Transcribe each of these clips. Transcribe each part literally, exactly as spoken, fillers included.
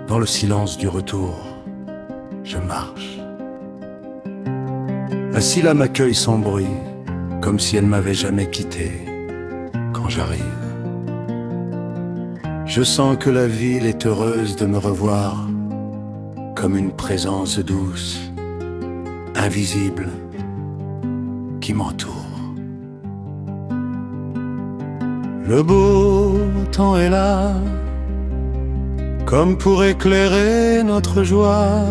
Dans le silence du retour, je marche. La Scylla m'accueille sans bruit, comme si elle m'avait jamais quitté. Quand j'arrive, je sens que la ville est heureuse de me revoir, comme une présence douce, invisible, qui m'entoure. Le beau temps est là, comme pour éclairer notre joie,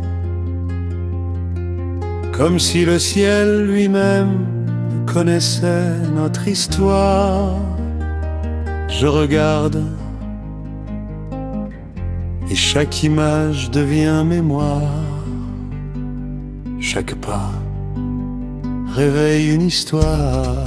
comme si le ciel lui-même connaissait notre histoire. Je regarde et chaque image devient mémoire. Chaque pas réveille une histoire.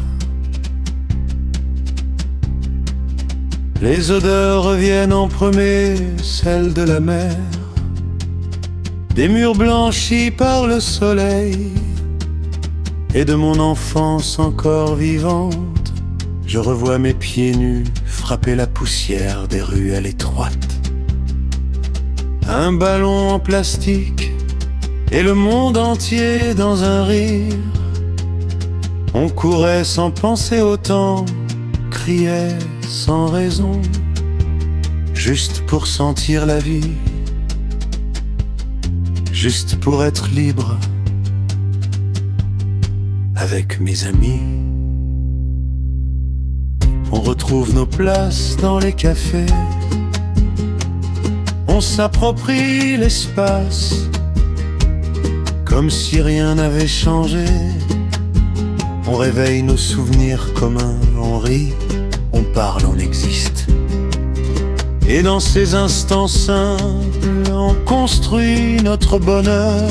Les odeurs reviennent en premier, celles de la mer, des murs blanchis par le soleil, et de mon enfance encore vivante. Je revois mes pieds nus frapper la poussière des ruelles étroites. Un ballon en plastique et le monde entier dans un rire. On courait sans penser au temps, criait sans raison, juste pour sentir la vie, juste pour être libre avec mes amis. On retrouve nos places dans les cafés, on s'approprie l'espace, comme si rien n'avait changé. On réveille nos souvenirs communs, on rit, on parle, on existe. Et dans ces instants simples, on construit notre bonheur.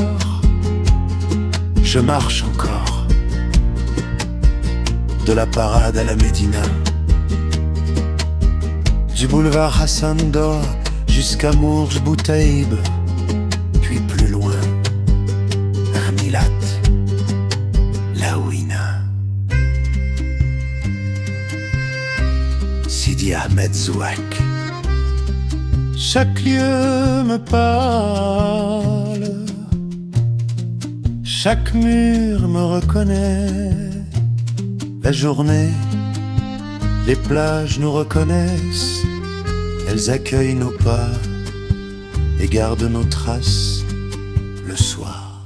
Je marche encore, de la parade à la Médina, du boulevard Hassan Dor jusqu'à Mourj Boutaïb, puis plus loin, Armilat, Laouina, Sidi Ahmed Zouak. Chaque lieu me parle, chaque mur me reconnaît. La journée, les plages nous reconnaissent, elles accueillent nos pas et gardent nos traces le soir.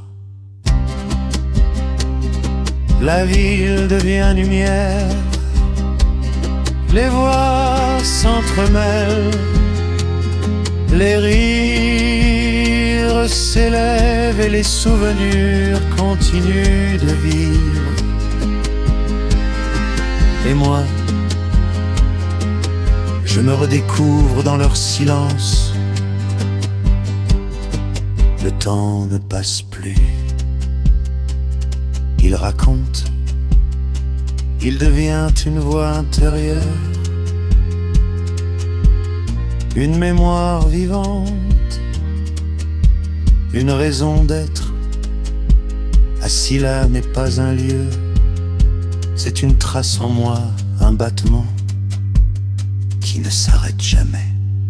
La ville devient lumière, les voix s'entremêlent, les rires s'élèvent et les souvenirs continuent de vivre. Et moi, je me redécouvre dans leur silence. Le temps ne passe plus. Il raconte, il devient une voix intérieure, une mémoire vivante, une raison d'être. Assis là n'est pas un lieu, c'est une trace en moi, un battement qui ne s'arrête jamais.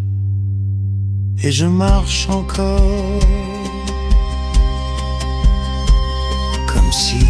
Et je marche encore, comme si